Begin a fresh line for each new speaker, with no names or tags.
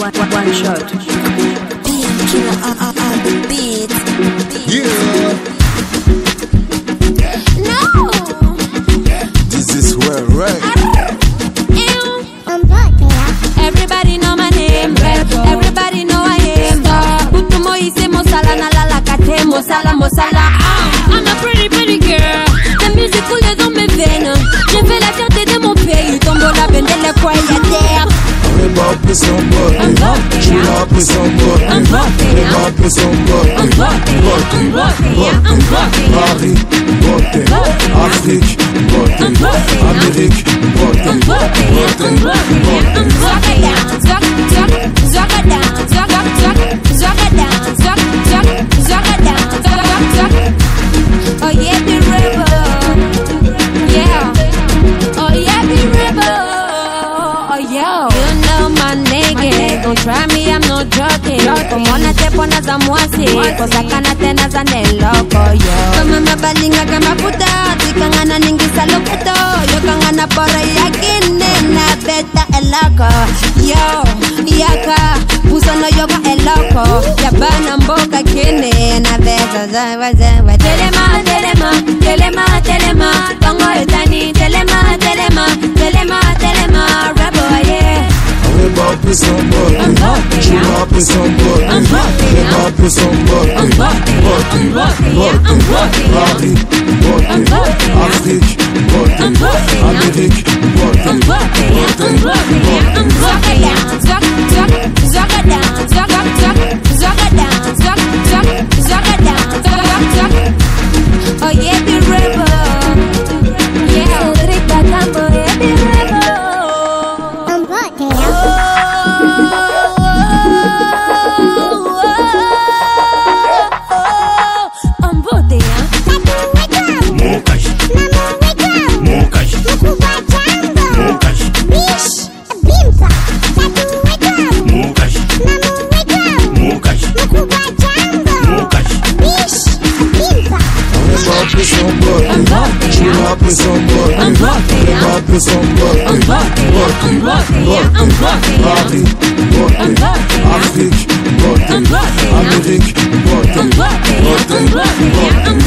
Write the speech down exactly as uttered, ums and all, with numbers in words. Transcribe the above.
one shot.
B M Killer on, on, on the beat.
Yeah.
No.
This is well right.
Everybody know my name. Everybody know I am. Puto Moise Mosala na la la kate Mosala Mosala. I'm a pretty pretty girl. La musique coule dans mes veines. J'ai fait la fierté de mon pays. Tombeau la bende le coin ya terre.
I'm up with somebody. I'm up with somebody. I'm up with somebody. I'm rocking, rocking, Paris, rocking, Afrique, rocking, Amérique, rocking, rocking, rocking.
Oh yeah, the rebel. Yeah. Oh yeah, the rebel. Oh yeah. You know my nigga. Don't try me, I'm not joking. Como na te pones za mwasi, cosa kana tena za neloko yo. Kama mabalinga kama puta, tikangana ningisa loketo. Yo kangana pora yakine na beta eloko. Yo, yaka, puso no yoga eloko. Yabana mboka kine na beta za wazewa. Telema, telema, telema, telema. Tongo etani, telema, telema, telema, telema. Rebel, yeah.
I'm up with somebody. I'm rocking, up with somebody. I'm rocking, up with somebody. I'm rocking, rocking, rocking, Paris, rocking, Afrique, rocking, Amérique, rocking, rocking, rocking.
I'm rocking down, zuck, zuck, zuck it down, zuck, zuck, zuck it down, zuck, zuck, zuck it down, zuck, zuck. Oh yeah, the rebel. Yeah, grita campo, yeah, the rebel. I'm rocking down.
Somebody, I'm rocking, up with somebody, I'm rocking, up with somebody, I'm rocking, rocking, rocking, I'm rocking, Paris, rocking, Afrique, rocking, Amérique, rocking, rocking, rocking.